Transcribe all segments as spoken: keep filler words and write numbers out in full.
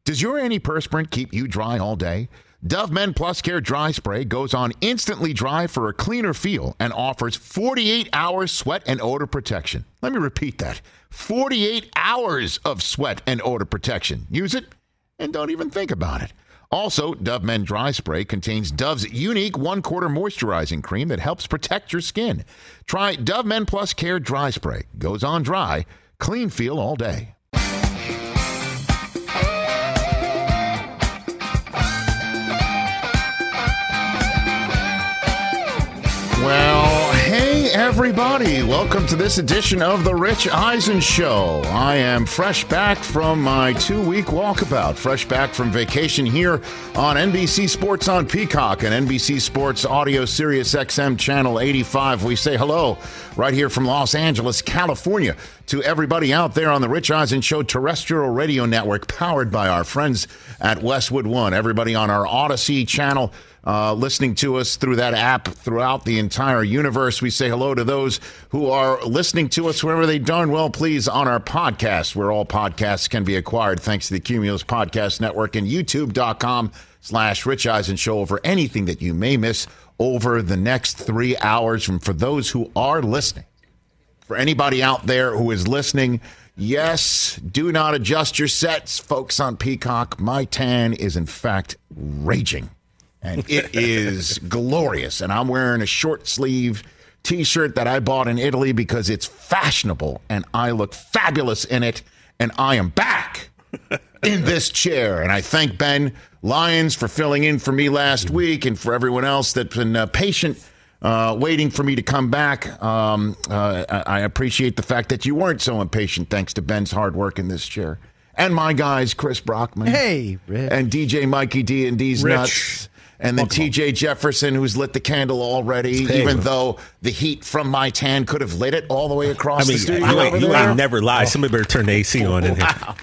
Does your antiperspirant keep you dry all day? Dove Men Plus Care Dry Spray goes on instantly dry for a cleaner feel and offers forty-eight hours sweat and odor protection. Let me repeat that. forty-eight hours of sweat and odor protection. Use it and don't even think about it. Also, Dove Men Dry Spray contains Dove's unique one-quarter moisturizing cream that helps protect your skin. Try Dove Men Plus Care Dry Spray. Goes on dry, clean feel all day. Well, hey, everybody. Welcome to this edition of The Rich Eisen Show. I am fresh back from my two-week walkabout, fresh back from vacation here on N B C Sports on Peacock and N B C Sports Audio Sirius X M Channel eighty-five. We say hello right here from Los Angeles, California, to everybody out there on The Rich Eisen Show terrestrial radio network powered by our friends at Westwood One. Everybody on our Odyssey channel, Uh, listening to us through that app throughout the entire universe. We say hello to those who are listening to us wherever they darn well please on our podcast, where all podcasts can be acquired thanks to the Cumulus Podcast Network and youtube.com slash Rich Eisen Show over anything that you may miss over the next three hours. And for those who are listening, for anybody out there who is listening, yes, do not adjust your sets, folks on Peacock. My tan is in fact raging. And it is glorious. And I'm wearing a short sleeve T-shirt that I bought in Italy because it's fashionable and I look fabulous in it. And I am back in this chair. And I thank Ben Lyons for filling in for me last week and for everyone else that's been uh, patient, uh, waiting for me to come back. Um, uh, I appreciate the fact that you weren't so impatient thanks to Ben's hard work in this chair. And my guys, Chris Brockman. Hey, Rich. And D J Mikey D and D's Rich. Nuts. And then T J Jefferson, who's lit the candle already, hey, even man. though the heat from my tan could have lit it all the way across I mean, the studio. You, ain't, you ain't never lie. Oh. Somebody better turn the A C on in here. Wow.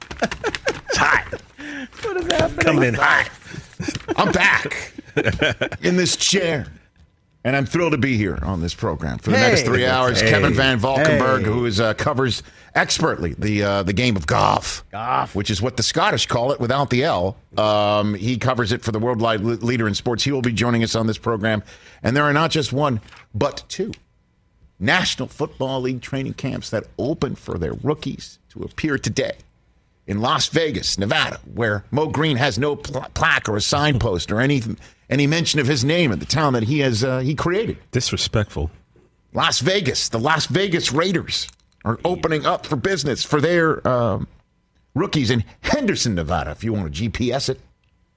It's hot. What is happening? Coming in hot. I'm back in this chair. And I'm thrilled to be here on this program for the hey. next three hours. Hey. Kevin Van Valkenburg, hey. who is uh, covers expertly the uh, the game of golf, golf, which is what the Scottish call it without the L. Um, he covers it for the worldwide leader in sports. He will be joining us on this program. And there are not just one, but two National Football League training camps that open for their rookies to appear today in Las Vegas, Nevada, where Mo Green has no pl- plaque or a signpost or anything. Any mention of his name in the town that he has uh, he created. Disrespectful. Las Vegas, the Las Vegas Raiders are opening up for business for their um, rookies in Henderson, Nevada, if you want to G P S it.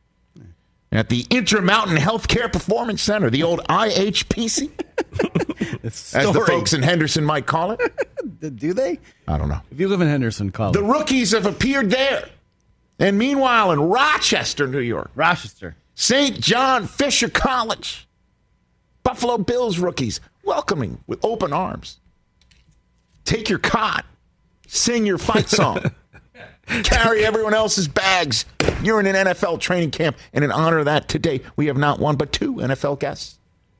At the Intermountain Healthcare Performance Center, the old I H P C, as the folks in Henderson might call it. Do they? I don't know. If you live in Henderson, call the it. The rookies have appeared there. And meanwhile, in Rochester, New York. Rochester. Saint John Fisher College, Buffalo Bills rookies welcoming with open arms. Take your cot, sing your fight song, carry everyone else's bags. You're in an N F L training camp, and in honor of that, today we have not one but two N F L guests.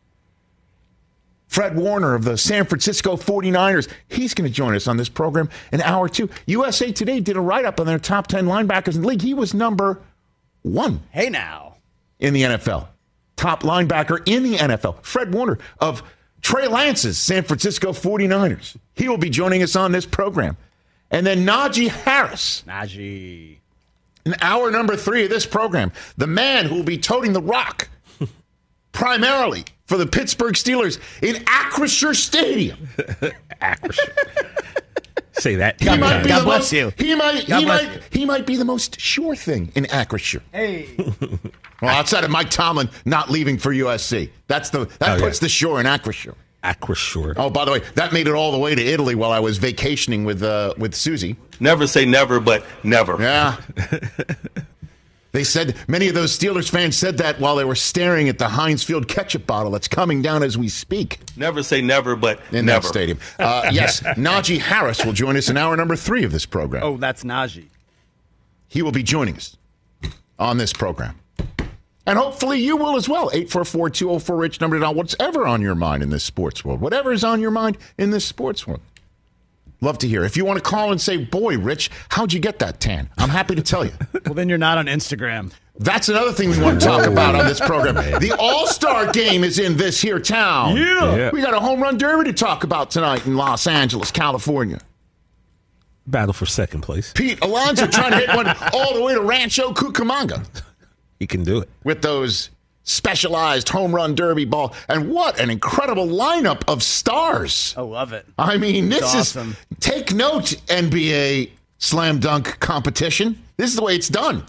Fred Warner of the San Francisco forty-niners, he's going to join us on this program in hour two. U S A Today did a write-up on their top ten linebackers in the league. He was number one. Hey, now. In the N F L. Top linebacker in the N F L. Fred Warner of Trey Lance's San Francisco forty-niners. He will be joining us on this program. And then Najee Harris. Najee. In hour number three of this program, the man who will be toting the rock primarily for the Pittsburgh Steelers in Acrisure Stadium. Acrisure. Say that. He God, might be God the bless most, you. He might. God he bless might. you. He might be the most sure thing in Acrisure. Hey. Well, outside of Mike Tomlin not leaving for U S C, that's the that oh, puts yeah. the shore in Acrisure. Acrisure. Oh, by the way, that made it all the way to Italy while I was vacationing with uh, with Susie. Never say never, but never. Yeah. They said, many of those Steelers fans said that while they were staring at the Heinz Field ketchup bottle that's coming down as we speak. Never say never, but in never. that stadium. Uh, yes, Najee Harris will join us in hour number three of this program. Oh, that's Najee. He will be joining us on this program. And hopefully you will as well. eight four four, two oh four, RICH, number to dial. Whatever on your mind in this sports world. Whatever is on your mind in this sports world. Love to hear. If you want to call and say, boy, Rich, how'd you get that tan? I'm happy to tell you. Well, then you're not on Instagram. That's another thing we want to talk about on this program. The All-Star Game is in this here town. Yeah. Yeah. We got a home run derby to talk about tonight in Los Angeles, California. Battle for second place. Pete Alonso trying to hit one all the way to Rancho Cucamonga He can do it. with those specialized home run derby ball. And what an incredible lineup of stars. I love it. I mean, this It's awesome. is, take note, N B A slam dunk competition. This is the way it's done.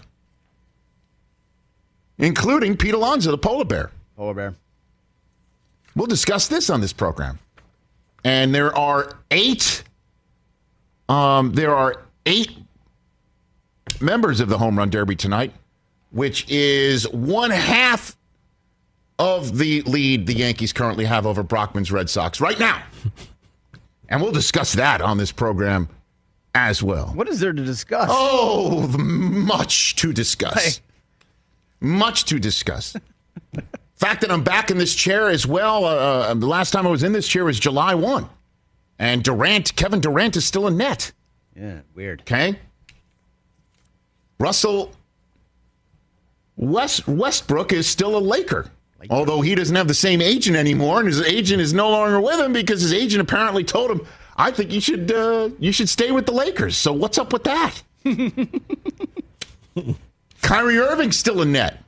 Including Pete Alonso, the polar bear. Polar bear. We'll discuss this on this program. And there are eight, um, there are eight members of the home run derby tonight, which is one half of the lead the Yankees currently have over Brockman's Red Sox right now. And we'll discuss that on this program as well. What is there to discuss? Oh, much to discuss. Hey. Much to discuss. Fact that I'm back in this chair as well. Uh, the last time I was in this chair was July first. And Durant, Kevin Durant is still in net. Yeah, weird. Okay? Russell West, Westbrook is still a Laker. Laker. Although he doesn't have the same agent anymore, and his agent is no longer with him because his agent apparently told him, I think you should uh, you should stay with the Lakers. So what's up with that? Kyrie Irving's still in net.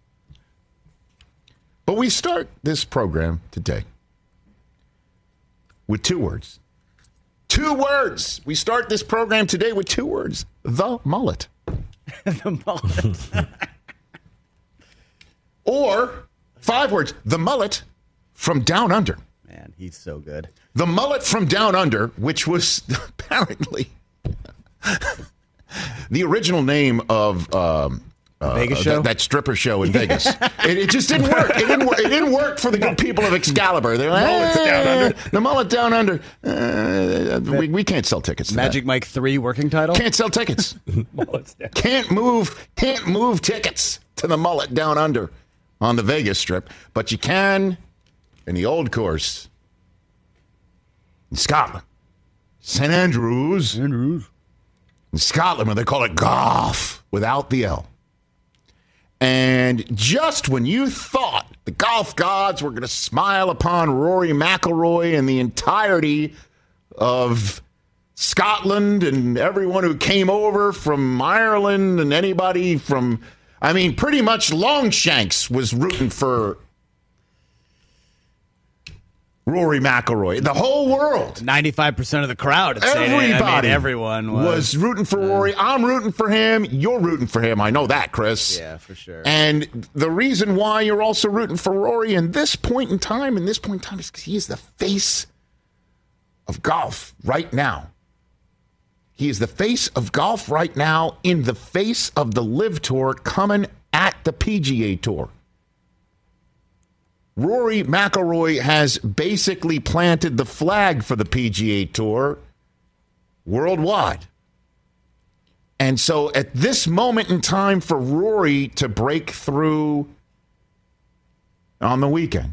But we start this program today with two words. Two words. We start this program today with two words. The mullet. The mullet. Or five words. The mullet from down under. Man, he's so good. The mullet from down under, which was apparently the original name of um, uh, Vegas show? That, that stripper show in Vegas. it, it just didn't work. It didn't work. It didn't work for the good people of Excalibur. They're like, Mullet's "Eh, down under." The mullet down under. Uh, we, we can't sell tickets. To Magic that. Mike three working title? Can't sell tickets. Can't move. Can't move tickets to the mullet down under on the Vegas Strip, but you can in the old course in Scotland, Saint Andrews. Andrews. In Scotland, where they call it golf without the L. And just when you thought the golf gods were going to smile upon Rory McIlroy and the entirety of Scotland and everyone who came over from Ireland and anybody from, I mean, pretty much Longshanks was rooting for Rory McIlroy. The whole world. ninety-five percent of the crowd. Had said it. I mean, Everybody everyone was. was rooting for Rory. I'm rooting for him. You're rooting for him. I know that, Chris. Yeah, for sure. And the reason why you're also rooting for Rory in this point in time, in this point in time, is because he is the face of golf right now. He is the face of golf right now in the face of the Live Tour coming at the P G A Tour. Rory McIlroy has basically planted the flag for the P G A Tour worldwide. And so at this moment in time for Rory to break through on the weekend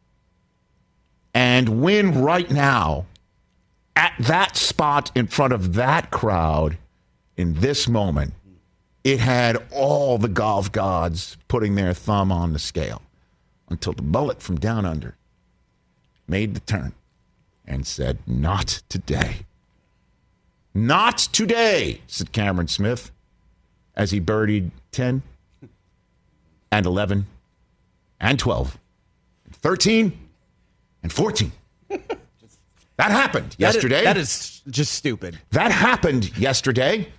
and win right now at that spot in front of that crowd in this moment, it had all the golf gods putting their thumb on the scale. Until the mullet from down under made the turn and said, not today. Not today, said Cameron Smith as he birdied ten and eleven and twelve and thirteen and fourteen. That happened yesterday. That is, that is just stupid. That happened yesterday.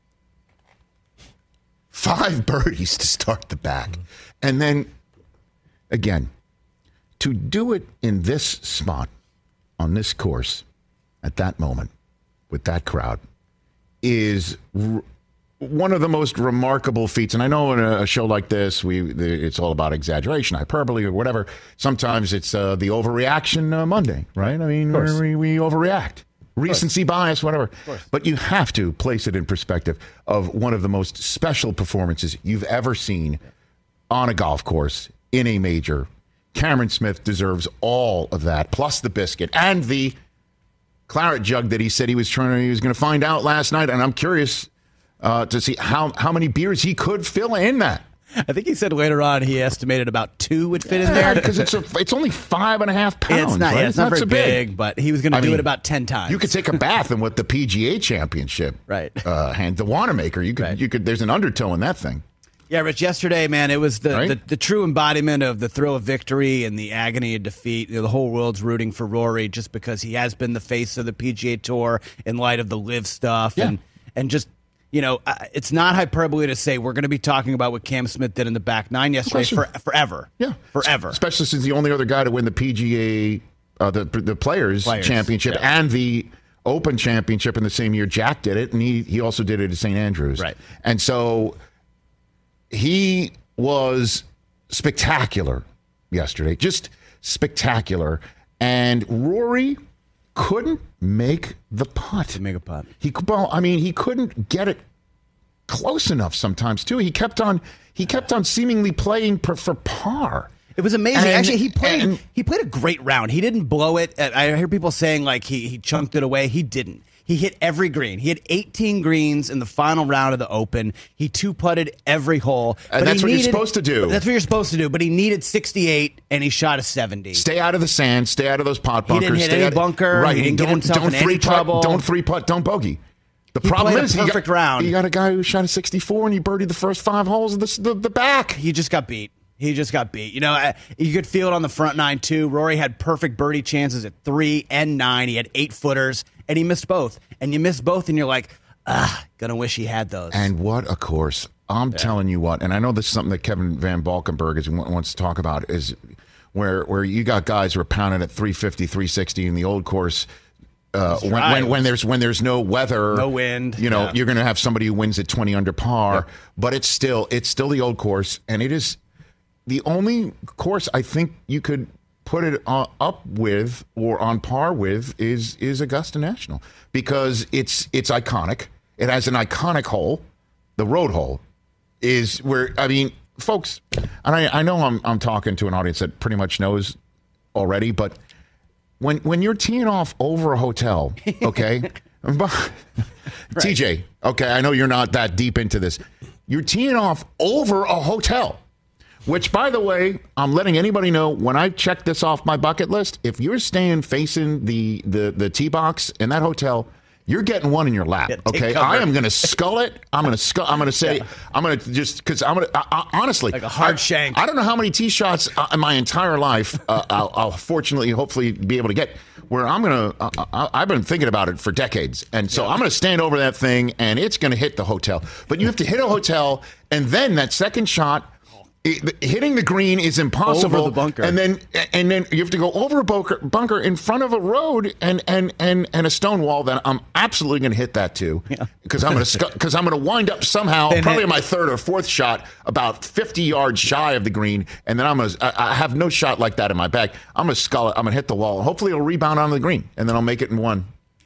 Five birdies to start the back. And then again, to do it in this spot, on this course, at that moment, with that crowd, is r- one of the most remarkable feats. And I know in a, a show like this, we the, it's all about exaggeration, hyperbole, or whatever. Sometimes it's uh, the overreaction uh, Monday, right? I mean, we, we overreact. Recency bias, whatever. But you have to place it in perspective of one of the most special performances you've ever seen on a golf course in a major. Cameron Smith deserves all of that, plus the biscuit and the claret jug that he said he was trying to, he was going to find out last night, and I'm curious uh, to see how how many beers he could fill in that. I think he said later on he estimated about two would fit yeah, in there because it's a, it's only five and a half pounds. It's not, right? yeah, it's not, not very so big, big, but he was going to do mean, it about ten times. You could take a bath in what the P G A Championship, right? Uh, hand the Wanamaker. You could, right. you could. There's an undertow in that thing. Yeah, Rich. Yesterday, man, it was the, right? the the true embodiment of the thrill of victory and the agony of defeat. You know, the whole world's rooting for Rory just because he has been the face of the P G A Tour in light of the live stuff, yeah. and and just. You know, it's not hyperbole to say we're going to be talking about what Cam Smith did in the back nine yesterday for, forever. Yeah. Forever. Especially since the only other guy to win the P G A, uh, the the Players, Players. Championship Yeah. and the Open Championship in the same year. Jack did it, and he, he also did it at Saint Andrews. Right. And so he was spectacular yesterday, just spectacular. And Rory couldn't make the putt. Make a putt. He well, I mean, he couldn't get it close enough sometimes too. He kept on he kept on seemingly playing per, for par. It was amazing. And- Actually, he played and- he played a great round. He didn't blow it. I hear people saying like he he chunked it away. He didn't. He hit every green. He had eighteen greens in the final round of the Open. He two-putted every hole. And But that's he what you're needed- supposed to do. That's what you're supposed to do. But he needed sixty-eight, and he shot a seventy. Stay out of the sand. Stay out of those pot He bunkers. didn't hit stay any out, bunker. Right. He didn't get don't himself don't in any three trouble. putt. Don't three putt. Don't bogey. The He problem played a is he perfect got, round. You got a guy who shot a sixty-four and he birdied the first five holes of the the, the back. He just got beat. He just got beat. You know, I- you could feel it on the front nine, too. Rory had perfect birdie chances at three and nine. He had eight footers, and he missed both. And you miss both, and you're like, ah, gonna wish he had those. And what a course. I'm telling you what, and I know this is something that Kevin Van Valkenburg is, wants to talk about, is where where you got guys who are pounding at three fifty, three sixty in the old course. Uh, when, when when there's when there's no weather, No wind, you know, yeah. you're going to have somebody who wins at twenty under par. Yeah. But it's still it's still the old course, and it is the only course I think you could put it uh, up with or on par with is is Augusta National, because it's it's iconic. It has an iconic hole. The road hole is where, I mean, folks, and I, I know I'm I'm talking to an audience that pretty much knows already, but when when you're teeing off over a hotel, okay, T J, okay, I know you're not that deep into this. You're teeing off over a hotel. Which, by the way, I'm letting anybody know when I check this off my bucket list, if you're staying facing the, the, the tee box in that hotel, you're getting one in your lap. Yeah, take okay, cover. I am going to skull it. I'm going to skull. I'm going to say. Yeah. I'm going to just because I'm going to honestly Like a hard I, shank. I don't know how many tee shots uh, in my entire life uh, I'll, I'll fortunately, hopefully, be able to get. Where I'm going to. Uh, uh, I've been thinking about it for decades, and so I'm going to stand over that thing, and it's going to hit the hotel. But you have to hit a hotel, and then that second shot. It, hitting the green is impossible. Over the bunker. And then and then you have to go over a bunker, bunker in front of a road and and and, and a stone wall. Then I'm absolutely going to hit that too, because I'm going to because I'm going to wind up somehow, Then probably hit- on my third or fourth shot, about fifty yards shy of the green, and then I'm going to. I have no shot like that in my bag. I'm going to skull it. I'm going to hit the wall. Hopefully, it'll rebound on the green, and then I'll make it in one.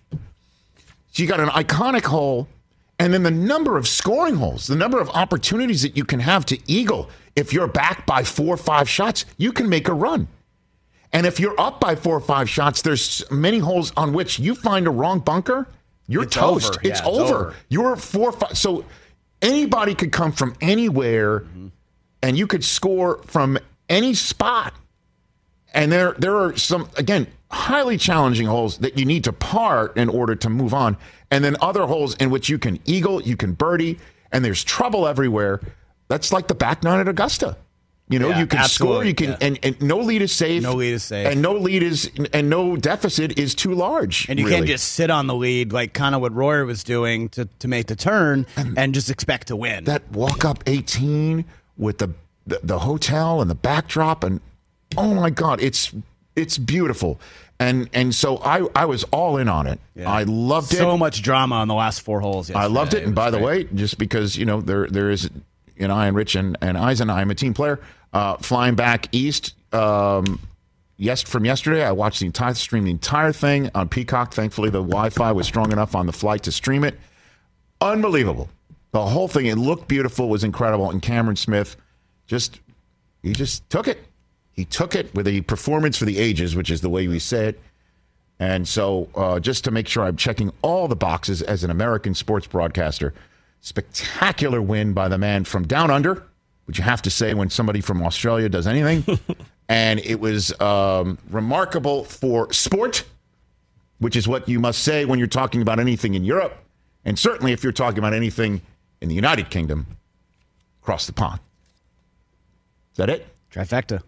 So you got an iconic hole. And then the number of scoring holes, the number of opportunities that you can have to eagle. If you're back by four or five shots, you can make a run. And if you're up by four or five shots, there's many holes on which you find a wrong bunker, you're It's toast. over. It's, Yeah, it's over. over. You're four or five. So anybody could come from anywhere, mm-hmm. and you could score from any spot. And there, there are some, again, highly challenging holes that you need to par in order to move on. And then other holes in which you can eagle, you can birdie, and there's trouble everywhere. That's like the back nine at Augusta. You know, Yeah, you can score, absolutely, you can, yeah. and, and no lead is safe. No lead is safe. And no lead is, and no deficit is too large. And you really. can't just sit on the lead like kind of what Royer was doing to, to make the turn and, and just expect to win. That walk up eighteen with the, the the hotel and the backdrop, and oh my God, it's it's beautiful. And and so I, I was all in on it. Yeah. I loved it. So much drama on the last four holes. I loved it. yesterday. And by was the great. way, just because, you know, there there is, you know, I and Rich and, and Eisen, I'm a team player, uh, flying back east um, yes, from yesterday. I watched the entire stream, the entire thing on Peacock. Thankfully, the Wi-Fi was strong enough on the flight to stream it. Unbelievable. The whole thing, it looked beautiful, was incredible. And Cameron Smith just, he just took it. He took it with a performance for the ages, which is the way we say it. And so uh, just to make sure I'm checking all the boxes as an American sports broadcaster, spectacular win by the man from down under, which you have to say when somebody from Australia does anything. And it was um, remarkable for sport, which is what you must say when you're talking about anything in Europe. And certainly if you're talking about anything in the United Kingdom, across the pond. Is that it? Trifecta.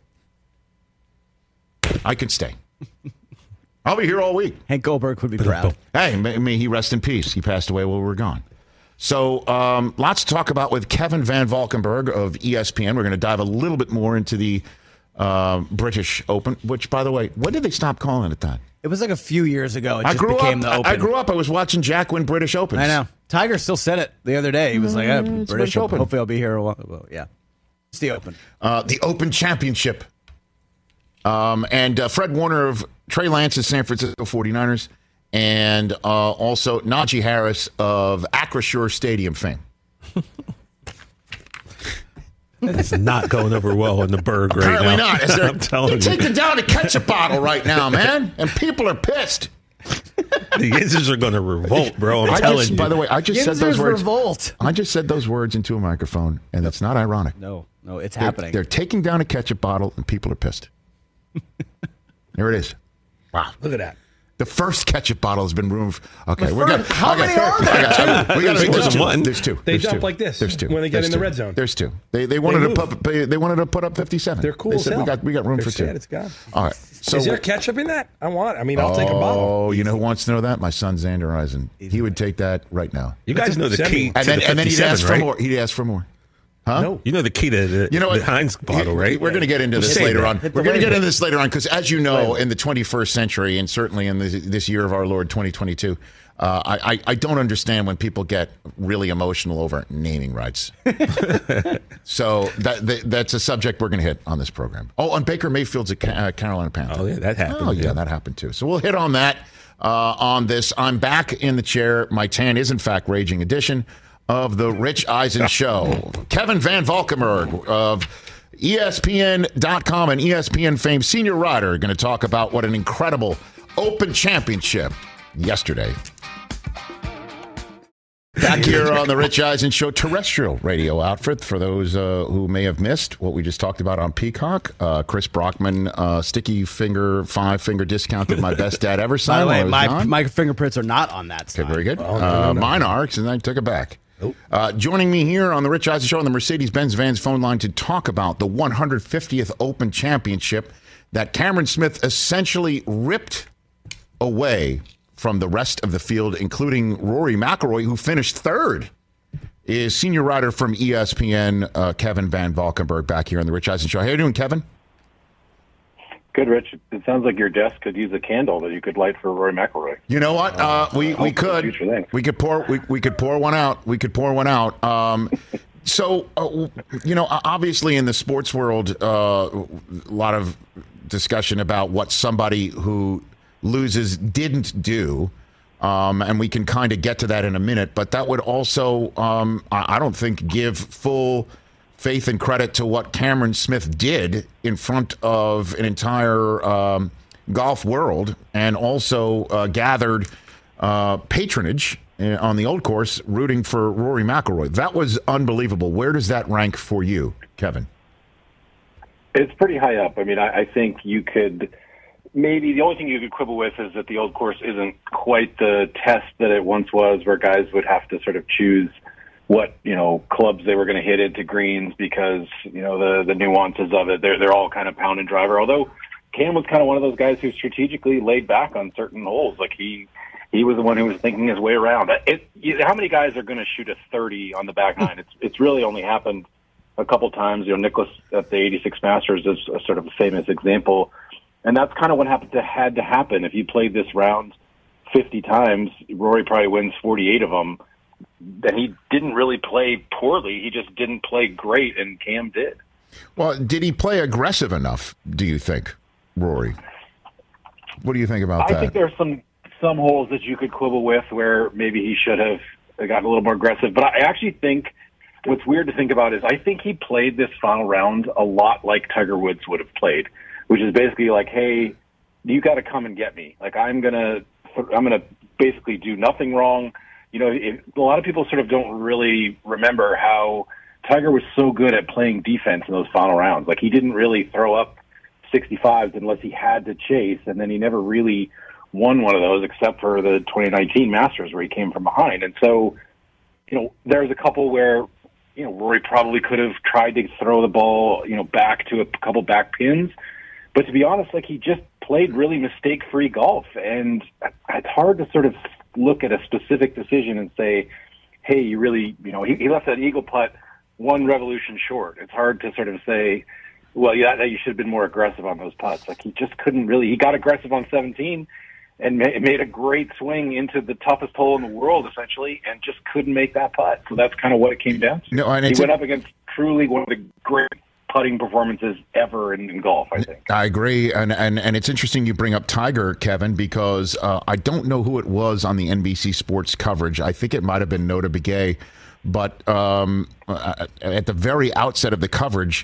I can stay. I'll be here all week. Hank Goldberg would be proud. Hey, may, may he rest in peace. He passed away while we were gone. So um, lots to talk about with Kevin Van Valkenburg of E S P N. We're going to dive a little bit more into the uh, British Open, which, by the way, when did they stop calling it that? It was like a few years ago. It I just grew became up, the Open. I grew up. I was watching Jack win British Opens. I know. Tiger still said it the other day. He was like, eh, British, British Open. Open. Hopefully I'll be here a while. Well, yeah. It's the Open. Uh, the Open Championship. Um, and uh, Fred Warner of Trey Lance's San Francisco forty-niners. And uh, also Najee Harris of Acrisure Stadium fame. It's not going over well in the Berg right Apparently now. not. Is there, I'm telling you're you. taking down a ketchup bottle right now, man. And people are pissed. The Yinzers are going to revolt, bro. I'm I telling just, you. by the way, I just said Yinzers those words. revolt. I just said those words into a microphone, and it's not ironic. No, no, it's They're- happening. They're taking down a ketchup bottle, and people are pissed. There it is. Wow. Look at that. The first ketchup bottle has been removed. Okay, The we're first- gonna. how okay, many are there? I got- We got There's there's two. one. There's two. They There's jump two. like this There's two. when they get There's in the two. red zone. There's two. They they wanted to move. put they, they wanted to put up fifty-seven. They're cool They as said we hell. got we got room They're for two. sad, it's gone. All right. So Is there ketchup in that? I want. I mean, I'll take a bottle. Oh, you know who wants to know that? My son Xander Eisen. He would take that right now. You guys know the Semi- key to And then the and then he'd fifty-seven, ask for right? more. He'd ask for more. Huh? No. You know the key to the, You know what? the Heinz bottle, He- right? We're going to get into We'll this save later that. on. Hit We're the going to get label. into this later on because, as you know, in the twenty-first century and certainly in this, this year of our Lord twenty twenty-two, uh, I, I, I don't understand when people get really emotional over naming rights. So that, that that's a subject we're going to hit on this program. Oh, and Baker Mayfield's a Ca- uh, Carolina Panther. Oh, yeah, that happened. Oh, yeah, yeah. that happened too. So we'll hit on that uh, on this. I'm back in the chair. My tan is, in fact, raging edition of the Rich Eisen Show. Kevin Van Valkenburg of E S P N dot com and E S P N fame senior writer are going to talk about what an incredible Open Championship yesterday. Back here on the Rich Eisen Show terrestrial radio outfit. For those uh, who may have missed what we just talked about on Peacock, uh, Chris Brockman, uh, sticky finger, five finger discounted my best dad ever By sign. the while I way, was my, gone. my fingerprints are not on that side. Okay, very good. Oh, no, uh, no, no. Mine are, and I took it back. Uh, joining me here on the Rich Eisen Show on the Mercedes-Benz Vans phone line to talk about the one hundred fiftieth Open Championship that Cameron Smith essentially ripped away from the rest of the field, including Rory McIlroy, who finished third, is senior writer from E S P N, uh, Kevin Van Valkenburg, back here on the Rich Eisen Show. How you doing, Kevin? Good, Rich. It sounds like your desk could use a candle that you could light for Rory McIlroy. You know what? Uh, we we Hopefully could future things. we could pour we, we could pour one out. We could pour one out. Um, so uh, you know, obviously in the sports world, uh, a lot of discussion about what somebody who loses didn't do. Um, and we can kind of get to that in a minute, but that would also, um, I I don't think, give full faith and credit to what Cameron Smith did in front of an entire um, golf world, and also uh, gathered uh, patronage uh, on the old course, rooting for Rory McIlroy. That was unbelievable. Where does that rank for you, Kevin? It's pretty high up. I mean, I, I think you could maybe the only thing you could quibble with is that the old course isn't quite the test that it once was, where guys would have to sort of choose what, you know, clubs they were going to hit into greens because, you know, the the nuances of it. They're they're all kind of pound and driver. Although Cam was kind of one of those guys who strategically laid back on certain holes. Like he he was the one who was thinking his way around. It, you, how many guys are going to shoot a thirty on the back nine? It's it's really only happened a couple times. You know, Nicholas at the eighty-six Masters is a sort of a famous example. And that's kind of what happened to, had to happen. If you played this round fifty times, Rory probably wins forty-eight of them. Then he didn't really play poorly. He just didn't play great, and Cam did. Well, did he play aggressive enough, do you think, Rory? What do you think about I that? think there's some some holes that you could quibble with where maybe he should have gotten a little more aggressive. But I actually think what's weird to think about is I think he played this final round a lot like Tiger Woods would have played, which is basically like, hey, you got to come and get me. Like I'm gonna, I'm gonna basically do nothing wrong. You know, it, a lot of people sort of don't really remember how Tiger was so good at playing defense in those final rounds. Like he didn't really throw up sixty-fives unless he had to chase, and then he never really won one of those except for the twenty nineteen Masters where he came from behind. And so, you know, there's a couple where, you know, Rory probably could have tried to throw the ball, you know, back to a couple back pins. But to be honest, like he just played really mistake-free golf. And it's hard to sort of look at a specific decision and say, hey, you really, you know, he, he left that eagle putt one revolution short. It's hard to sort of say, well, yeah, you should have been more aggressive on those putts. Like he just couldn't really, he got aggressive on seventeen and made a great swing into the toughest hole in the world, essentially, and just couldn't make that putt. So that's kind of what it came down to. No, and he it's went a- up against truly one of the great putting performances ever in, in golf, I think. I agree, and, and and it's interesting you bring up Tiger, Kevin, because uh, I don't know who it was on the N B C Sports coverage. I think it might have been Nota Begay, but um, uh, at the very outset of the coverage,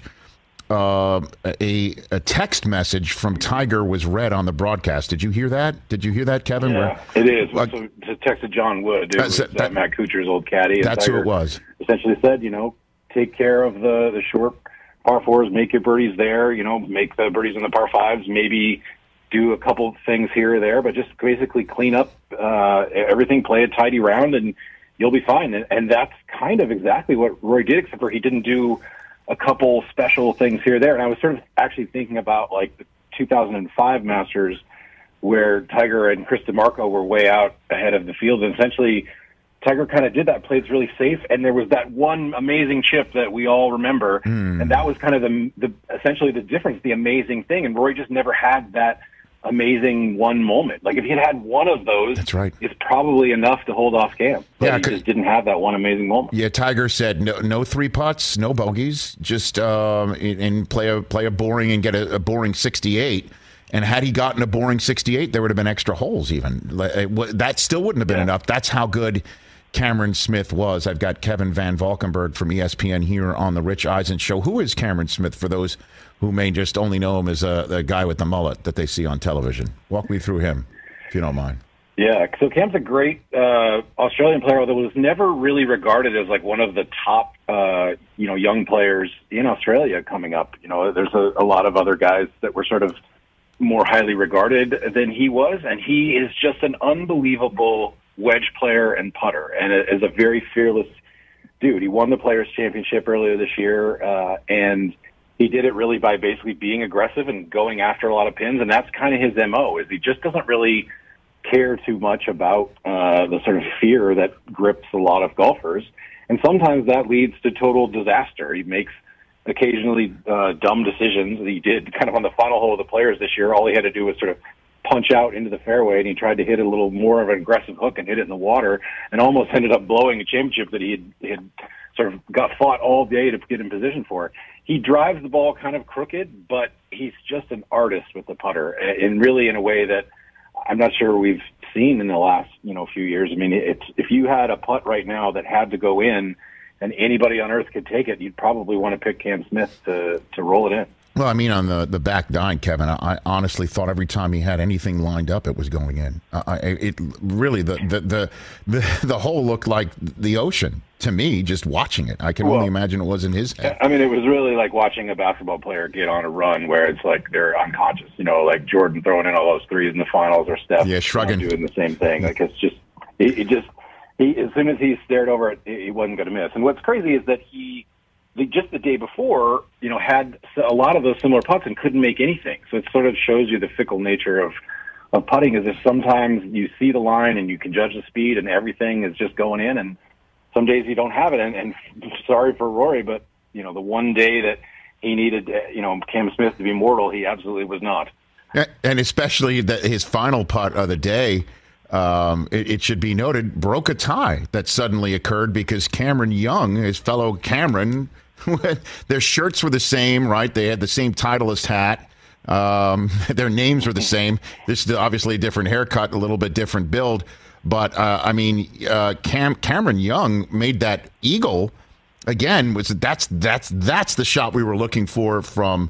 uh, a, a text message from Tiger was read on the broadcast. Did you hear that? Did you hear that, Kevin? Yeah, Where, it is. uh, so to text to John Wood, it uh, was so uh, that- Matt Kuchar's old caddy. and that's who Tiger it was. Essentially said, you know, take care of the, the short par fours, make your birdies there, you know, make the birdies in the par fives, maybe do a couple things here or there, but just basically clean up uh, everything, play a tidy round, and you'll be fine. And, and that's kind of exactly what Rory did, except for he didn't do a couple special things here or there. And I was sort of actually thinking about like the two thousand five Masters where Tiger and Chris DeMarco were way out ahead of the field. And essentially Tiger kind of did that, played really safe. And there was that one amazing chip that we all remember. Mm. And that was kind of the, the, essentially the difference, the amazing thing. And Rory just never had that amazing one moment. Like if he had had one of those, that's right, it's probably enough to hold off Cam. But yeah, he just didn't have that one amazing moment. Yeah, Tiger said no, no three putts, no bogeys, just um, and play a play a boring and get a, a boring sixty-eight. And had he gotten a boring sixty-eight, there would have been extra holes. Even that still wouldn't have been yeah. enough. That's how good Cameron Smith was. I've got Kevin Van Valkenburg from E S P N here on the Rich Eisen Show. Who is Cameron Smith for those who may just only know him as a, the guy with the mullet that they see on television? Walk me through him, if you don't mind. Yeah, so Cam's a great uh, Australian player, although was never really regarded as like one of the top, uh, you know, young players in Australia coming up. You know, there's a, a lot of other guys that were sort of more highly regarded than he was, and he is just an unbelievable wedge player and putter, and is a very fearless dude. He won the Players' Championship earlier this year, uh, and he did it really by basically being aggressive and going after a lot of pins, and that's kind of his M O, is he just doesn't really care too much about uh, the sort of fear that grips a lot of golfers, and sometimes that leads to total disaster. He makes occasionally uh, dumb decisions. He did kind of on the final hole of the Players this year. All he had to do was sort of punch out into the fairway, and he tried to hit a little more of an aggressive hook and hit it in the water, and almost ended up blowing a championship that he had, he had sort of got fought all day to get in position for. He drives the ball kind of crooked, but he's just an artist with the putter, and really in a way that I'm not sure we've seen in the last, you know, few years. I mean, it's, if you had a putt right now that had to go in and anybody on earth could take it, you'd probably want to pick Cam Smith to, to roll it in. Well, I mean, on the, the back nine, Kevin, I honestly thought every time he had anything lined up, it was going in. I, it really, the, the, the, the, the hole looked like the ocean to me, just watching it. I can well, only imagine it was in his head. I mean, it was really like watching a basketball player get on a run where it's like they're unconscious, you know, like Jordan throwing in all those threes in the finals, or Steph yeah, shrugging. doing the same thing. Like it's just, it, it just, he, as soon as he stared over it, he wasn't going to miss. And what's crazy is that he, The, just the day before, you know, had a lot of those similar putts and couldn't make anything. So it sort of shows you the fickle nature of, of putting, is that sometimes you see the line and you can judge the speed and everything is just going in, and some days you don't have it. And, and sorry for Rory, but, you know, the one day that he needed, you know, Cam Smith to be mortal, he absolutely was not. And especially the, his final putt of the day, Um, it, it should be noted, broke a tie that suddenly occurred because Cameron Young, his fellow Cameron, their shirts were the same, right? They had the same Titleist hat. Um, their names were the same. This is obviously a different haircut, a little bit different build. But, uh, I mean, uh, Cam, Cameron Young made that eagle again. Was that's that's that's the shot we were looking for from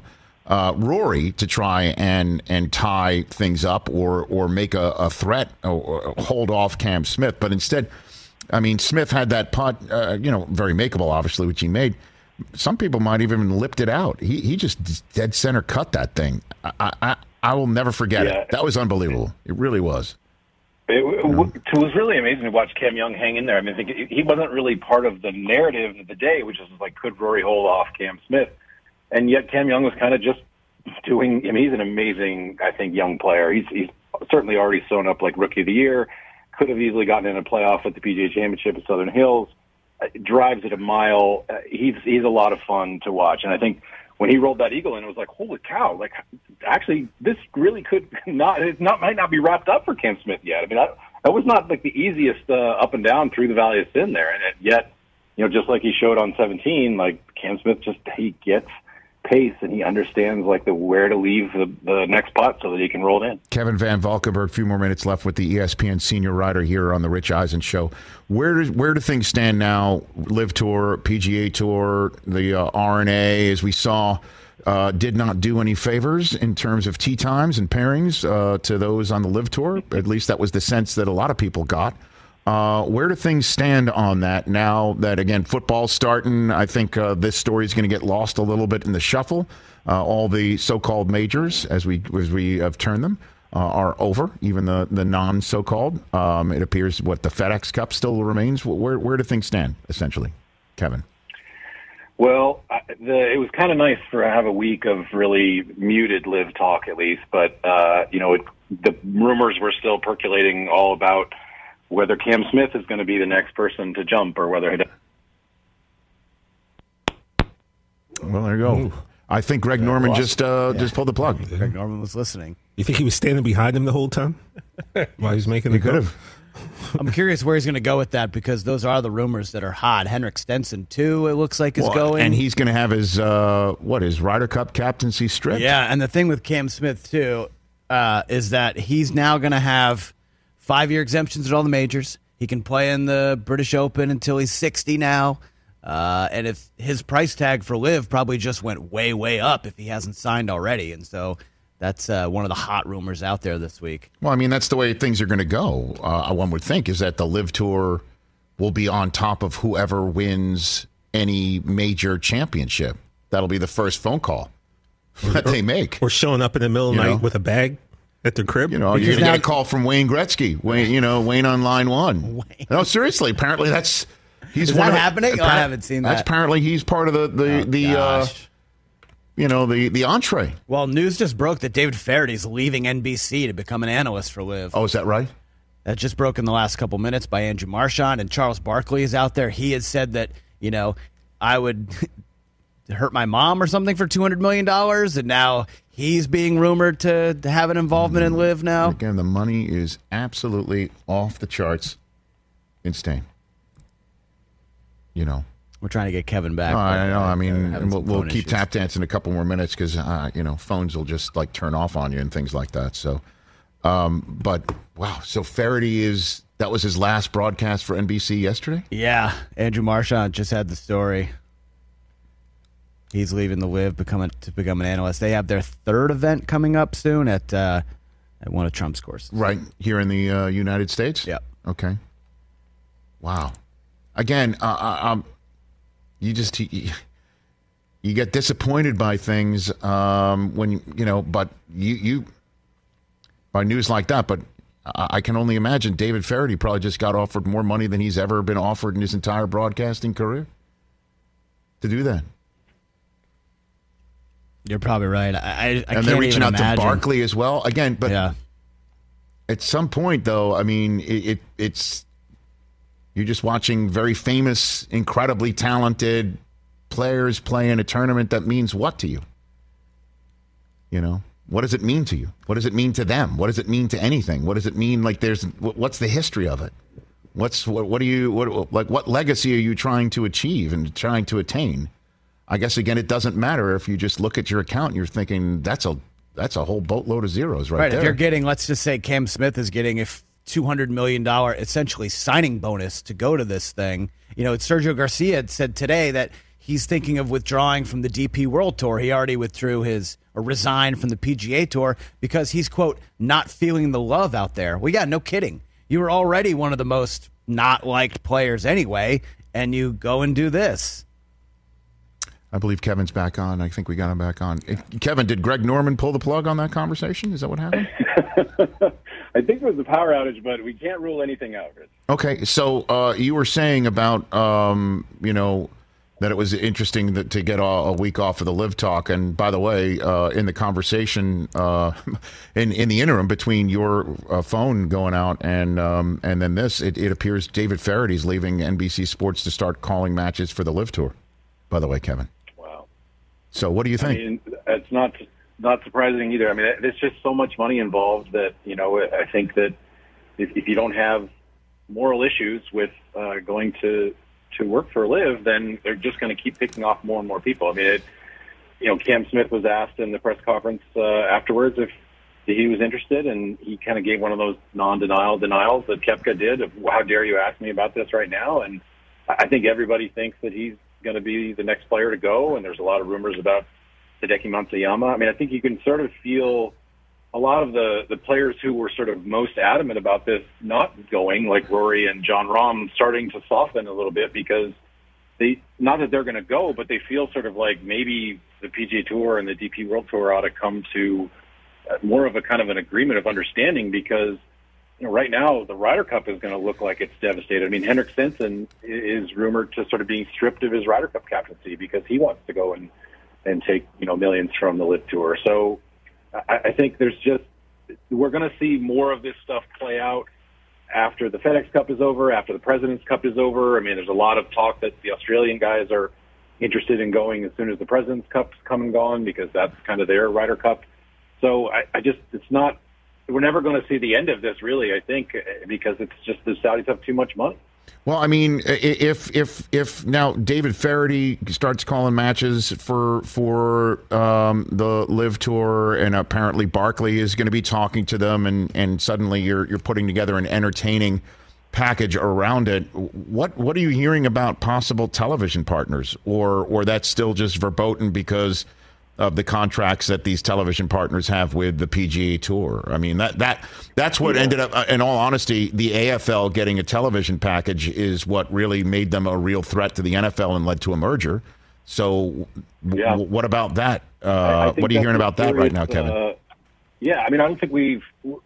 uh, Rory to try and and tie things up or or make a, a threat or, or hold off Cam Smith. But instead, I mean, Smith had that putt, uh, you know, very makeable, obviously, which he made. Some people might even lipped it out. He he just dead center cut that thing. I I, I will never forget Yeah. it. That was unbelievable. It really was. It, it, it was really amazing to watch Cam Young hang in there. I mean, I think he wasn't really part of the narrative of the day, which is like, could Rory hold off Cam Smith? And yet Cam Young was kind of just doing, I mean, he's an amazing, I think, young player. He's, he's certainly already sewn up like Rookie of the Year, could have easily gotten in a playoff at the P G A Championship at Southern Hills, uh, drives it a mile. Uh, he's, he's a lot of fun to watch. And I think when he rolled that eagle in, it was like, holy cow, like, actually, this really could not, it not might not be wrapped up for Cam Smith yet. I mean, that, that was not like the easiest uh, up and down through the Valley of Sin there. And yet, you know, just like he showed on seventeen, like Cam Smith just, he gets pace and he understands like the where to leave the, the next putt so that he can roll it in. Kevin Van Valkenburg, a few more minutes left with the E S P N senior writer here on the Rich Eisen Show. Where do, where do things stand now? Live Tour, P G A Tour, the uh, R N A, as we saw, uh, did not do any favors in terms of tee times and pairings uh, to those on the Live Tour. At least that was the sense that a lot of people got. Uh, where do things stand on that now that, again, football's starting? I think uh, this story is going to get lost a little bit in the shuffle. Uh, all the so-called majors, as we as we have termed them, uh, are over, even the, the non-so-called. Um, it appears, what, the FedEx Cup still remains. Where, where do things stand, essentially, Kevin? Well, I- the, it was kind of nice for have a week of really muted live talk, at least. But, uh, you know, it, the rumors were still percolating all about whether Cam Smith is going to be the next person to jump or whether he does. Well, there you go. Ooh. I think Greg Norman lost. just uh, Yeah. just pulled the plug. Greg Norman was listening. You think he was standing behind him the whole time while he's making He the could go? have. I'm curious where he's going to go with that because those are the rumors that are hot. Henrik Stenson, too, it looks like is Well, going. and he's going to have his, uh, what, his Ryder Cup captaincy stripped? Yeah, and the thing with Cam Smith, too, uh, is that he's now going to have five-year exemptions at all the majors. He can play in the British Open until he's sixty now. Uh, and if his price tag for Liv probably just went way, way up if he hasn't signed already. And so that's uh, one of the hot rumors out there this week. Well, I mean, that's the way things are going to go. Uh, one would think is that the Live Tour will be on top of whoever wins any major championship. That'll be the first phone call that they make. Or showing up in the middle of the You night know? with a bag at their crib? You know, Because you're going to now- get a call from Wayne Gretzky. Wayne, you know, Wayne on line one. Wayne. No, seriously. Apparently, that's he's Is one that of- happening? Oh, I haven't seen That's that. apparently he's part of the the Oh, the uh, gosh. you know the the entree. Well, news just broke that David Farady's leaving N B C to become an analyst for Liv. Oh, is that right? That just broke in the last couple minutes by Andrew Marchand, and Charles Barkley is out there. He has said that, you know, I would hurt my mom or something for two hundred million dollars, and now he's being rumored to, to have an involvement in Liv now. Again, the money is absolutely off the charts. Insane. You know. We're trying to get Kevin back. No, I but, know. uh, I mean, having we'll, some we'll phone keep issues. tap dancing a couple more minutes because uh, you know phones will just like turn off on you and things like that. So, um, but wow. So Faraday is that was his last broadcast for N B C yesterday. Yeah, Andrew Marchand just had the story. He's leaving the Liv becoming to become an analyst. They have their third event coming up soon at uh, at one of Trump's courses. Right here in the uh, United States. Yep. Okay. Wow. Again, uh, uh, um, you just you, you get disappointed by things um, when you you know, but you you by news like that. But I, I can only imagine David Faraday probably just got offered more money than he's ever been offered in his entire broadcasting career to do that. You're probably right. I, I, I And can't they're reaching even out imagine. to Barkley as well. Again, but Yeah. at some point, though, I mean, it, it it's you're just watching very famous, incredibly talented players play in a tournament that means what to you? You know, what does it mean to you? What does it mean to them? What does it mean to anything? What does it mean? Like, there's what's the history of it? What's what? What do you what like? What legacy are you trying to achieve and trying to attain? I guess again, it doesn't matter if you just look at your account and you're thinking that's a that's a whole boatload of zeros right, Right. there. If you're getting, let's just say Cam Smith is getting a two hundred million dollars essentially signing bonus to go to this thing. You know, Sergio Garcia had said today that he's thinking of withdrawing from the D P World Tour. He already withdrew his or resign from the P G A Tour because he's, quote, not feeling the love out there. Well, yeah, no kidding. You were already one of the most not liked players anyway, and you go and do this. I believe Kevin's back on. I think we got him back on. Kevin, did Greg Norman pull the plug on that conversation? Is that what happened? I think it was a power outage, but we can't rule anything out. Okay, so uh, you were saying about, um, you know, that it was interesting that, to get a, a week off of the Live Talk. And by the way, uh, in the conversation, uh, in in the interim between your uh, phone going out and um, and then this, it, it appears David Farady's leaving N B C Sports to start calling matches for the Live Tour. By the way, Kevin. Wow. So what do you think? I mean, it's not not surprising either. I mean, there's just so much money involved that, you know, I think that if, if you don't have moral issues with uh, going to to work for Live, then they're just going to keep picking off more and more people. I mean, it, you know, Cam Smith was asked in the press conference uh, afterwards if he was interested, and he kind of gave one of those non-denial denials that Koepka did of, how dare you ask me about this right now? And I think everybody thinks that he's going to be the next player to go, and there's a lot of rumors about Hideki Matsuyama. I mean, I think you can sort of feel a lot of the, the players who were sort of most adamant about this not going, like Rory and Jon Rahm, starting to soften a little bit because they, not that they're going to go, but they feel sort of like maybe the P G A Tour and the D P World Tour ought to come to more of a kind of an agreement of understanding because, you know, right now the Ryder Cup is going to look like it's devastated. I mean, Henrik Stenson is rumored to sort of being stripped of his Ryder Cup captaincy because he wants to go and, and take, you know, millions from the Live Tour. So I, I think there's just, we're going to see more of this stuff play out after the FedEx Cup is over, after the President's Cup is over. I mean, there's a lot of talk that the Australian guys are interested in going as soon as the President's Cup's come and gone because that's kind of their Ryder Cup. So I, I just, it's not, we're never going to see the end of this, really, I think, because it's just the Saudis have too much money. Well, I mean, if if if now David Feherty starts calling matches for for um, the Live Tour, and apparently Barkley is going to be talking to them, and, and suddenly you're you're putting together an entertaining package around it. What what are you hearing about possible television partners, or or that's still just verboten because of the contracts that these television partners have with the P G A Tour? I mean, that that that's what yeah. ended up, in all honesty, the A F L getting a television package is what really made them a real threat to the N F L and led to a merger. So yeah. w- what about that? Uh, what are you hearing about that right now, Kevin? Uh, yeah, I mean, I don't think we've,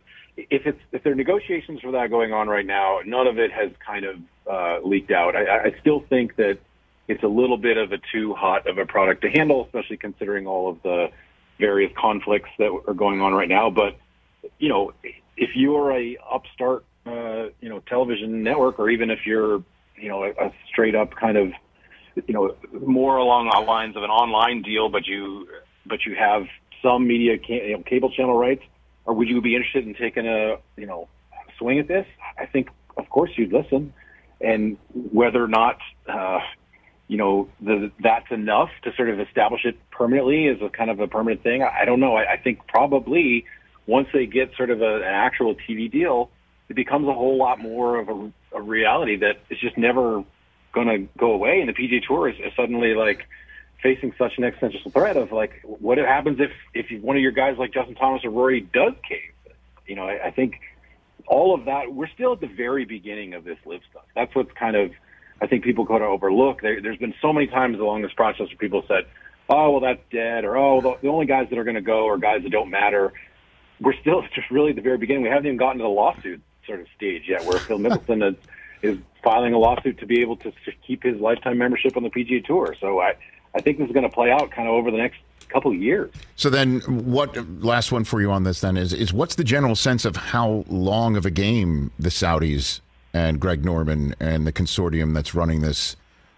if it's, if there are negotiations for that going on right now, none of it has kind of uh, leaked out. I, I still think that it's a little bit of a too hot of a product to handle, especially considering all of the various conflicts that are going on right now. But, you know, if you're a upstart, uh, you know, television network, or even if you're, you know, a, a straight up kind of, you know, more along the lines of an online deal, but you, but you have some media, ca- you know, cable channel rights, or would you be interested in taking a, you know, swing at this? I think, of course, you'd listen. And whether or not, uh, you know, the, that's enough to sort of establish it permanently as a kind of a permanent thing. I, I don't know. I, I think probably once they get sort of a, an actual T V deal, it becomes a whole lot more of a, a reality that is just never going to go away. And the P G A Tour is, is suddenly like facing such an existential threat of like, what happens if, if one of your guys like Justin Thomas or Rory does cave? You know, I, I think all of that, we're still at the very beginning of this Live stuff. That's what's kind of, I think people go to overlook. There, there's been so many times along this process where people said, oh, well, that's dead, or, oh, the, the only guys that are going to go are guys that don't matter. We're still just really at the very beginning. We haven't even gotten to the lawsuit sort of stage yet, where Phil Mickelson is, is filing a lawsuit to be able to, to keep his lifetime membership on the P G A Tour. So I, I think this is going to play out kind of over the next couple of years. So then what, last one for you on this then, is, is what's the general sense of how long of a game the Saudis and Greg Norman and the consortium that's running this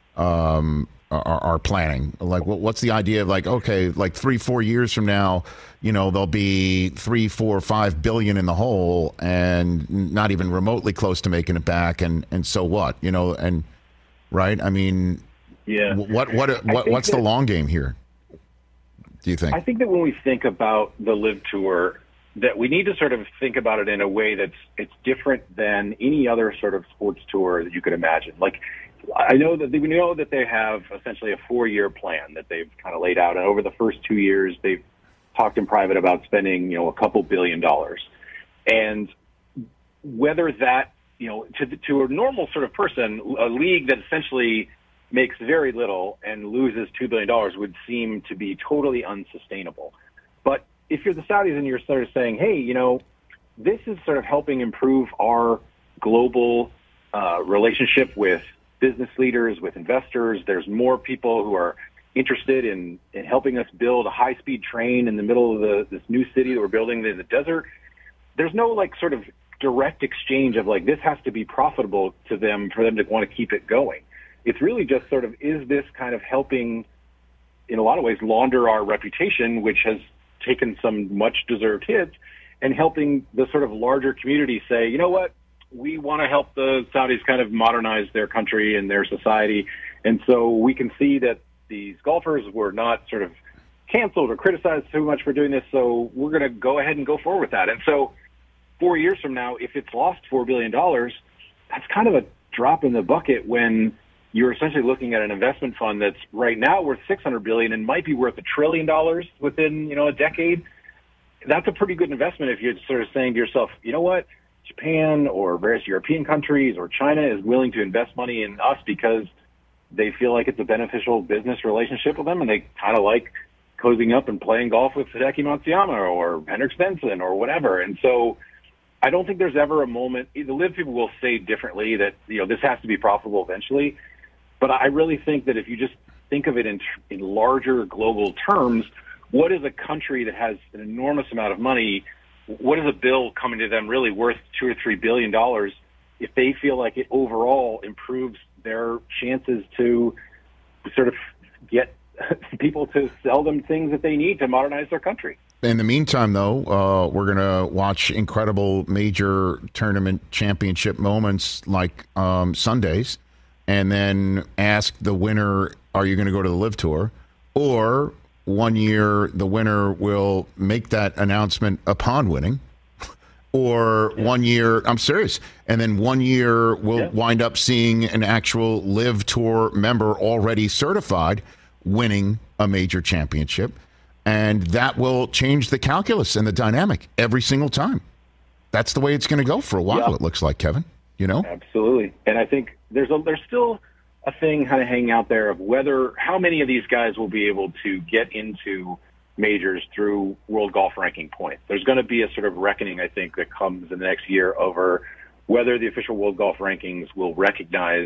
um, are, are planning? Like, what's the idea of, like, okay, like three, four years from now, you know, there'll be three, four, five billion in the hole and not even remotely close to making it back. And, and so what, you know, and right. I mean, yeah, what, what, what what's that, the long game here, do you think? I think that when we think about the Live Tour, that we need to sort of think about it in a way that's it's different than any other sort of sports tour that you could imagine. Like, I know that they, we know that they have essentially a four-year plan that they've kind of laid out, and over the first two years, they've talked in private about spending, you know, a couple billion dollars. And whether that, you know, to, to a normal sort of person, a league that essentially makes very little and loses two billion dollars would seem to be totally unsustainable. But if you're the Saudis and you're sort of saying, hey, you know, this is sort of helping improve our global uh, relationship with business leaders, with investors. There's more people who are interested in, in helping us build a high-speed train in the middle of the, this new city that we're building in the desert. There's no, like, sort of direct exchange of, like, this has to be profitable to them for them to want to keep it going. It's really just sort of, is this kind of helping, in a lot of ways, launder our reputation, which has taken some much-deserved hits, and helping the sort of larger community say, you know what, we want to help the Saudis kind of modernize their country and their society. And so we can see that these golfers were not sort of canceled or criticized too much for doing this, so we're going to go ahead and go forward with that. And so four years from now, if it's lost four billion dollars, that's kind of a drop in the bucket when you're essentially looking at an investment fund that's right now worth six hundred billion dollars and might be worth a trillion dollars within, you know, a decade. That's a pretty good investment if you're sort of saying to yourself, you know what, Japan or various European countries or China is willing to invest money in us because they feel like it's a beneficial business relationship with them, and they kind of like cozying up and playing golf with Hideki Matsuyama or Henrik Stenson or whatever. And so I don't think there's ever a moment, the LIV people will say differently that, you know, this has to be profitable eventually. But I really think that if you just think of it in, in larger global terms, what is a country that has an enormous amount of money, what is a bill coming to them really worth two or three billion dollars if they feel like it overall improves their chances to sort of get people to sell them things that they need to modernize their country? In the meantime, though, uh, we're going to watch incredible major tournament championship moments like um, Sundays, and then ask the winner, are you going to go to the LIV Tour? Or one year the winner will make that announcement upon winning. Or yeah. one year, I'm serious, and then one year we'll yeah. wind up seeing an actual LIV Tour member already certified winning a major championship. And that will change the calculus and the dynamic every single time. That's the way it's going to go for a while, yeah. it looks like, Kevin. You know? Absolutely. And I think there's a, there's still a thing kind of hanging out there of whether, how many of these guys will be able to get into majors through world golf ranking points. There's going to be a sort of reckoning, I think, that comes in the next year over whether the official world golf rankings will recognize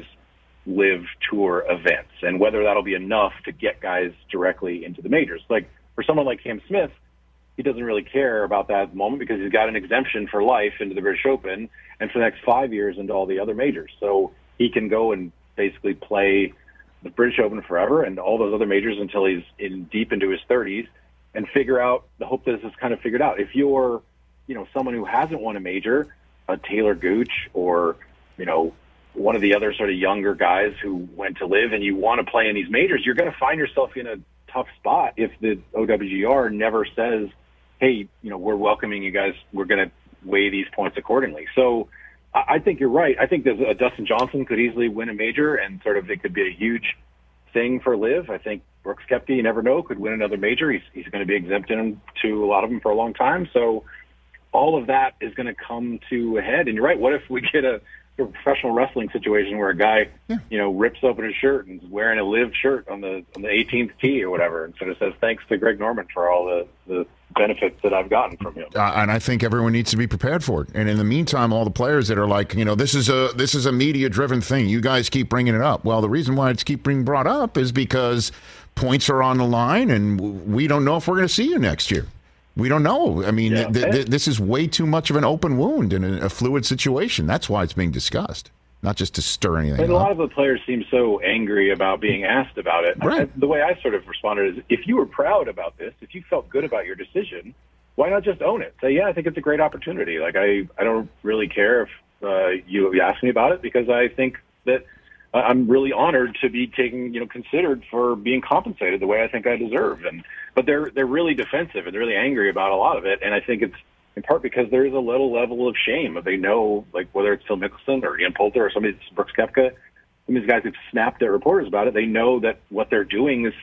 LIV Tour events and whether that'll be enough to get guys directly into the majors. Like for someone like Cam Smith, he doesn't really care about that at the moment because he's got an exemption for life into the British Open and for the next five years into all the other majors. So he can go and basically play the British Open forever and all those other majors until he's in deep into his thirties and figure out, the hope that this is kind of figured out. If you're, you know, someone who hasn't won a major, a Taylor Gooch or, you know, one of the other sort of younger guys who went to LIV and you want to play in these majors, you're going to find yourself in a tough spot if the O W G R never says, hey, you know, we're welcoming you guys. We're going to weigh these points accordingly. So I, I think you're right. I think there's a Dustin Johnson could easily win a major and sort of it could be a huge thing for LIV. I think Brooks Koepka, you never know, could win another major. He's, he's going to be exempted to a lot of them for a long time. So all of that is going to come to a head. And you're right. What if we get a, a professional wrestling situation where a guy, yeah. you know, rips open his shirt and is wearing a LIV shirt on the on the eighteenth tee or whatever, and sort of says, thanks to Greg Norman for all the, the benefits that I've gotten from him. Uh, and I think everyone needs to be prepared for it. And in the meantime, all the players that are like, you know, this is a this is a media-driven thing. You guys keep bringing it up. Well, the reason why it's keep being brought up is because points are on the line, and we don't know if we're going to see you next year. We don't know. I mean, yeah. th- th- this is way too much of an open wound in a, a fluid situation. That's why it's being discussed, not just to stir anything and up. A lot of the players seem so angry about being asked about it. Right. I, the way I sort of responded is, if you were proud about this, if you felt good about your decision, why not just own it? Say, yeah, I think it's a great opportunity. Like, I, I don't really care if uh, you, you ask me about it because I think that uh, I'm really honored to be taken, you know, considered for being compensated the way I think I deserve. And but they're they're really defensive and they're really angry about a lot of it. And I think it's in part because there is a little level of shame. They know, like, whether it's Phil Mickelson or Ian Poulter or somebody, Brooks Koepka, some of these guys who've snapped at reporters about it, they know that what they're doing is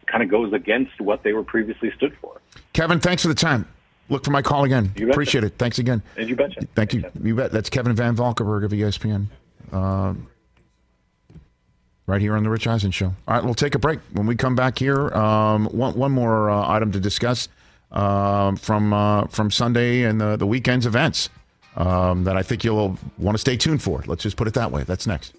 kind of goes against what they were previously stood for. Kevin, thanks for the time. Look for my call again. Appreciate it. Thanks again. And you betcha. Thank you. You bet. That's Kevin Van Valkenburg of E S P N. Uh, right here on the Rich Eisen Show. All right, we'll take a break. When we come back here, um, one, one more uh, item to discuss um, from uh, from Sunday and the, the weekend's events um, that I think you'll want to stay tuned for. Let's just put it that way. That's next.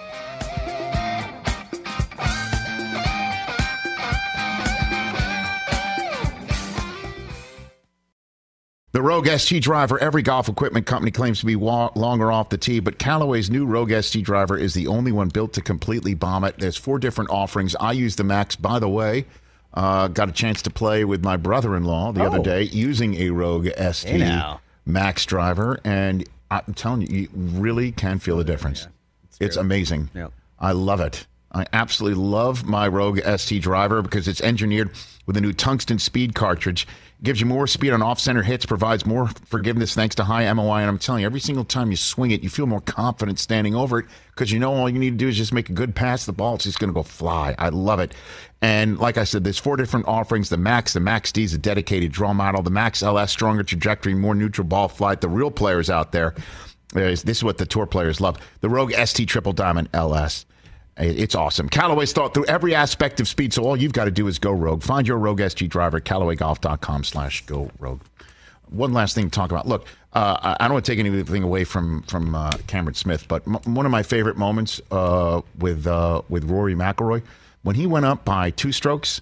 The Rogue S T driver, every golf equipment company claims to be wa- longer off the tee, but Callaway's new Rogue S T driver is the only one built to completely bomb it. There's four different offerings. I use the Max, by the way. Uh, got a chance to play with my brother-in-law the oh. other day using a Rogue S T hey Max driver, and I'm telling you, you really can feel the difference. Yeah, it's it's amazing. Yep. I love it. I absolutely love my Rogue S T driver because it's engineered with a new tungsten speed cartridge. Gives you more speed on off-center hits, provides more forgiveness thanks to high M O I. And I'm telling you, every single time you swing it, you feel more confident standing over it because you know all you need to do is just make a good pass. The ball, it's just going to go fly. I love it. And like I said, there's four different offerings. The Max, the Max D is a dedicated draw model. The Max L S, stronger trajectory, more neutral ball flight. The real players out there, this is what the tour players love. The Rogue S T Triple Diamond L S. It's awesome. Callaway's thought through every aspect of speed, so all you've got to do is go Rogue. Find your Rogue S G driver at CallawayGolf.com slash go Rogue. One last thing to talk about. Look, uh, I don't want to take anything away from from uh, Cameron Smith, but m- one of my favorite moments uh, with uh, with Rory McIlroy, when he went up by two strokes,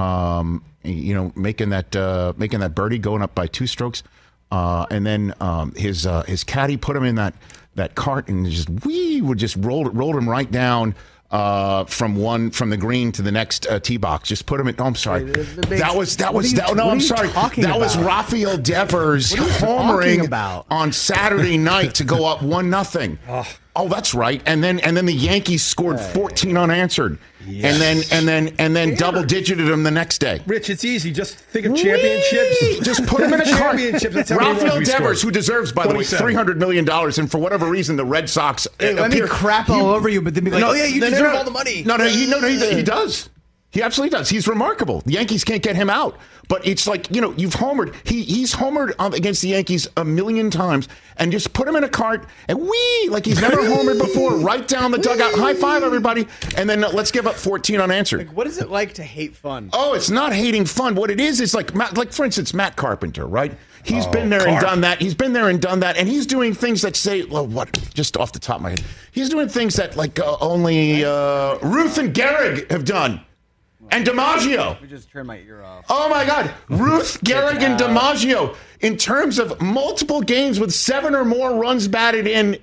um, you know, making that uh, making that birdie, going up by two strokes, uh, and then um, his uh, his caddy put him in that that cart and just wee would just roll rolled him right down. Uh, from one from the green to the next uh, tee box, just put him in. Oh, I'm sorry. That was that was that, no. I'm sorry. That about? was Rafael Devers homering about? on Saturday night to go up one nothing. Oh. oh, that's right. And then and then the Yankees scored fourteen unanswered, yes. and then and then and then double digited them the next day. Rich, it's easy. Just think of championships. Whee! Just put him in a cart. Rafael Devers, who deserves, by the way, three hundred million dollars, and for whatever reason, the Red Sox. Hey, let me crap he, all over you, but then be like, no, oh yeah, you no, deserve no, no, all the money. No, no, he, no, no, he, he does. He absolutely does. He's remarkable. The Yankees can't get him out. But it's like, you know, you've homered. He He's homered against the Yankees a million times, and just put him in a cart and wee, like he's never homered before, right down the dugout. High five, everybody. And then uh, let's give up fourteen unanswered. Like, what is it like to hate fun? Oh, it's not hating fun. What it is is like, like for instance, Matt Carpenter, right? He's oh, been there Carp. and done that. He's been there and done that. And he's doing things that say, well, what? Just off the top of my head. He's doing things that like uh, only uh, Ruth and Gehrig have done. And DiMaggio. Let me just turn my ear off. Oh, my God. Ruth, Gehrig, and DiMaggio. In terms of multiple games with seven or more runs batted in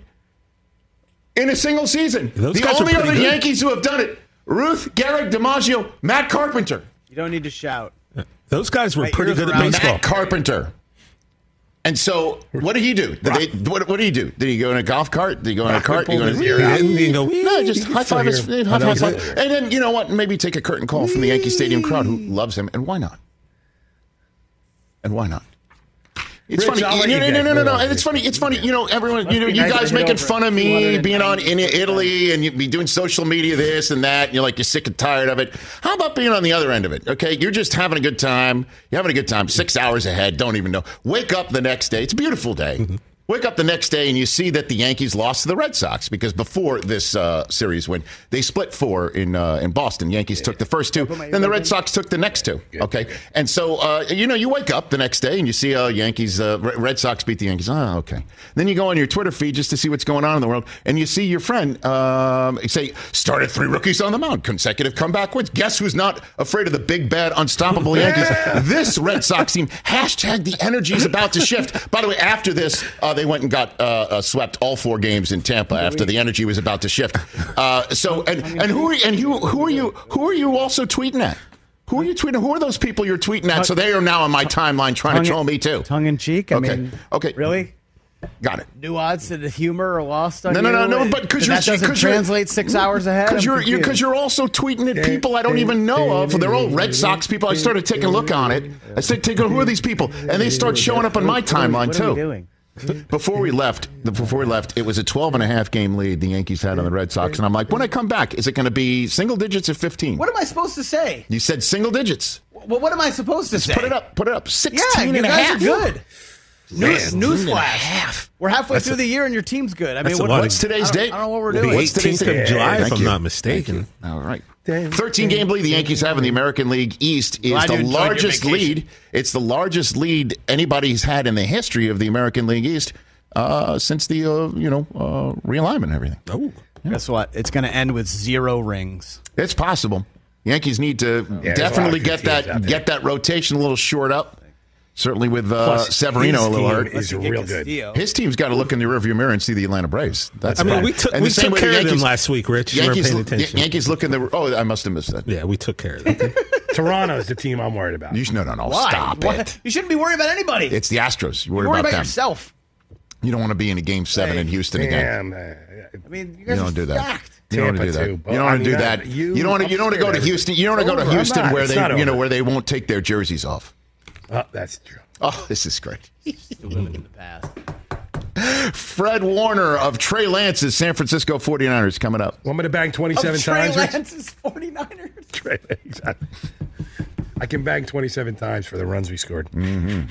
in a single season. Those the only other good. Yankees who have done it, Ruth, Gehrig, DiMaggio, Matt Carpenter. You don't need to shout. Those guys were my pretty good at baseball. Matt Carpenter. And so, what did he do? Did they, what, what did he do? Did he go in a golf cart? Did he go in a cart? Did he go in his ear out? No, just high five his, high five, high five. And then, you know what? Maybe take a curtain call from the Yankee Stadium crowd who loves him. And why not? And why not? It's Rich, funny. You, no, no, no, no, no. And it's funny. It's funny. You know, everyone. You know, you guys making fun of me being on in Italy and you be doing social media, this and that. And you're like, you're sick and tired of it. How about being on the other end of it? Okay, you're just having a good time. You're having a good time. Six hours ahead. Don't even know. Wake up the next day. It's a beautiful day. Mm-hmm. Wake up the next day and you see that the Yankees lost to the Red Sox because before this uh, series win, they split four in uh, in Boston. Yankees took the first two, then the Red Sox took the next two. Okay, and so uh, you know you wake up the next day and you see uh, Yankees uh, Red Sox beat the Yankees. Oh, okay. Then you go on your Twitter feed just to see what's going on in the world, and you see your friend um, say started three rookies on the mound, consecutive comeback wins. Guess who's not afraid of the big bad unstoppable Yankees? This Red Sox team. Hashtag the energy is about to shift. By the way, after this. Uh, They went and got uh, uh, swept all four games in Tampa after the energy was about to shift. Uh, so and and who are and who who are you who are you also tweeting at? Who are you tweeting? Who are those people you're tweeting at? So they are now on my timeline trying to troll me too. Tongue in cheek. I okay. mean, okay. Really? Got it. Nuance to the humor are lost on no, you. No, no, no, no. But because that doesn't translate six hours ahead. Because you're because you're, you're also tweeting at people I don't even know of. They're all Red Sox people. I started taking a look on it. I said, "Take a who are these people?" And they start showing up on my timeline what too. What are we doing? Before we left, the, before we left, it was a twelve and a half game lead the Yankees had on the Red Sox. And I'm like, when I come back, is it going to be single digits or fifteen? What am I supposed to say? You said single digits. Well, what am I supposed to say? Put it up. Put it up. sixteen Yeah, you and a guys half. are good. News, Man, newsflash. half. We're halfway That's through a- the year and your team's good. I that's mean, a what, lot What's of- today's I don't, date? I don't know what we're The doing. What's today's eighteenth of date? July, Thank if I'm you. not mistaken. All right. thirteen game lead the Yankees have in the American League East is Glad you the enjoyed your largest vacation. lead. It's the largest lead anybody's had in the history of the American League East uh, since the uh, you know uh, realignment and everything. Oh, Guess what? It's going to end with zero rings. It's possible. Yankees need to Yeah, definitely there's a lot of get good teams out that there. get that rotation a little short up. Certainly with uh, Plus, Severino his a little team hurt. is Unless you get real good. Castillo. His team's got to look in the rearview mirror and see the Atlanta Braves. That's I mean, about we it. took And we the same took way care the of them Yankees- last week, Rich. You weren't Yankees, paying attention. Yankees look in the. Oh, I must have missed that. Yeah, we took care of them. Toronto's the team I'm worried about. You should, no, no, no. Why? Stop What? it. You shouldn't be worried about anybody. It's the Astros. You worry, You're worried about, about them. yourself. You don't want to be in a game seven Hey, in Houston again. Damn, uh, I mean, you You guys don't are do that. stacked. You don't want to do Tampa, that. too. You Well, don't I want to do mean, that. I- You, you- don't want to. You don't want to go to I'm Houston. You don't want to go to over. I'm Houston not. where It's they, not you know, over. where they won't take their jerseys off. Oh, that's true. Oh, this is great. Still living in the past. Fred Warner of Trey Lance's San Francisco forty-niners coming up. Want me to bang twenty-seven Of Trey times? Rich? Lance's forty-niners. Trey, exactly. I can bang twenty-seven times for the runs we scored. Mm.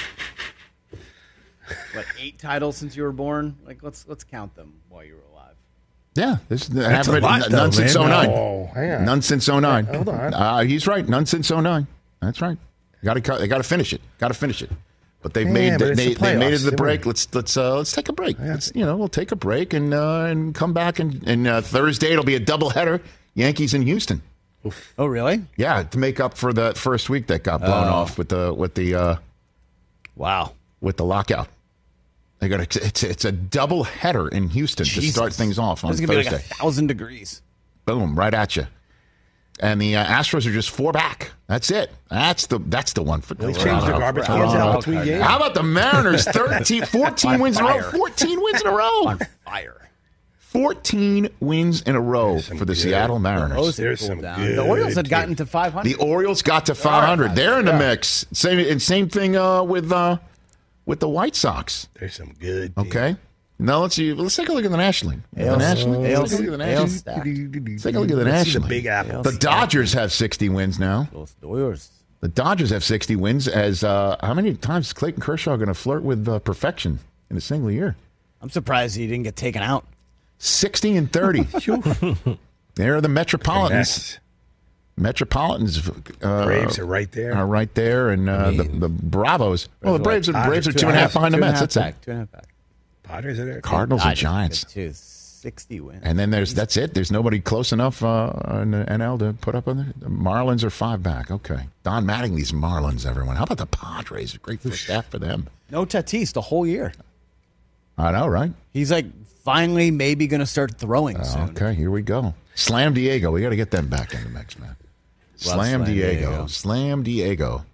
What, eight titles since you were born? Like, let's let's count them while you were alive. Yeah, this is That's a lot, none though, since man. oh nine. Oh, hang on. None since oh nine. Hold on. Uh, he's right. None since oh nine. That's right. Got to. They got to finish it. Got to finish it. But they've Yeah, made. but it's They, the they made it to the playoffs. break. Let's let's uh, let's take a break. Let's, you know, we'll take a break and uh, and come back and and uh, Thursday it'll be a doubleheader. Yankees in Houston. Oh, really? Yeah, to make up for the first week that got blown off with the with the uh, Wow. with the lockout. They got a, it's it's a double header in Houston to start things off on It's going to be Thursday. like a thousand degrees. Boom, right at you. And the uh, Astros are just four back. That's it. That's the that's the one for They changed Toronto. the garbage cans Toronto. out between games. How about the Mariners? thirteen, fourteen On wins in a row. fire. fourteen wins in a row. On fire. fourteen wins in a row some for the good- Seattle Mariners. Those There's cooled some down. good The Orioles had team. gotten to five hundred. The Orioles got to five hundred. They're in the mix. Same and same thing uh, with uh, with the White Sox. There's some good teams. Okay. Now let's see. Let's take a look at the National League. The Ales- National League. Ales- Let's take a look at the Ales National League. stacked. Let's take a look at the Let's see National the League. big apple. The Dodgers have sixty wins now. Los Dodgers. The Dodgers have sixty wins. As uh, how many times is Clayton Kershaw going to flirt with uh, perfection in a single year? I'm surprised he didn't get taken out. Sixty and thirty. They're the Metropolitans. Yes. Metropolitans uh, Braves are right there. are right there, and uh, the, the Bravos. Well, the Braves are Dodgers, Braves are two two and a half behind the Two and a Mets. half That's it. back. Two and a half back. Padres are there. Cardinals and Dodgers Giants. got to sixty wins. And then there's that's it. There's nobody close enough uh, in the N L to put up on there. The Marlins are five back. Okay. Don Mattingly's Marlins, everyone. How about the Padres? Great first half for them. No Tatis the whole year. I know, right? He's like finally maybe going to start throwing soon. Okay, here we go. Slam Diego. We got to get them back in the mix, man. Love Slam, Slam Diego. Diego. Slam Diego.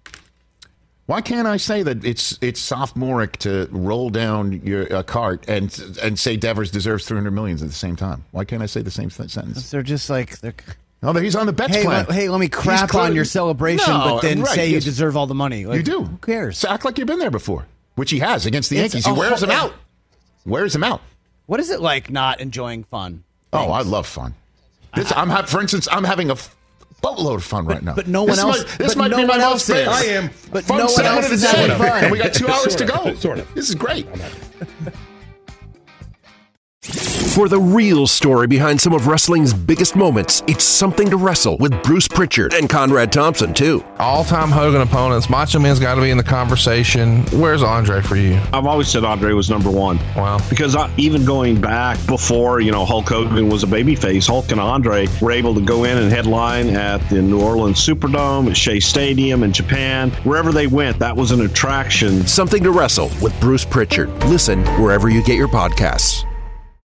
Why can't I say that it's it's sophomoric to roll down your a cart and and say Devers deserves three hundred millions at the same time? Why can't I say the same th- sentence? They're just like they're. Oh, he's on the Bets Hey, plan. let, hey, let me crap He's clear- on your celebration, No, but then right, say you yes. deserve all the money. Like, You do. Who cares? So act like you've been there before, which he has against the It's Yankees. He a wears whole- them out. Wears them out. What is it like not enjoying fun? Oh, I love fun. This, I'm ha- for instance, I'm having a f- boatload of fun right now. But no one This else- might, this but might no be my one most else is. favorite. I am. But Fun no one segment else of the is day. having fun. And we got two hours to Sort go. of. Sort of. This is great. For the real story behind some of wrestling's biggest moments, it's Something to Wrestle with Bruce Pritchard and Conrad Thompson, too. All-time Hogan opponents. Macho Man's got to be in the conversation. Where's Andre for you? I've always said Andre was number one. Wow. Because I, even going back before, you know, Hulk Hogan was a babyface, Hulk and Andre were able to go in and headline at the New Orleans Superdome, at Shea Stadium in Japan. Wherever they went, that was an attraction. Something to Wrestle with Bruce Pritchard. Listen wherever you get your podcasts.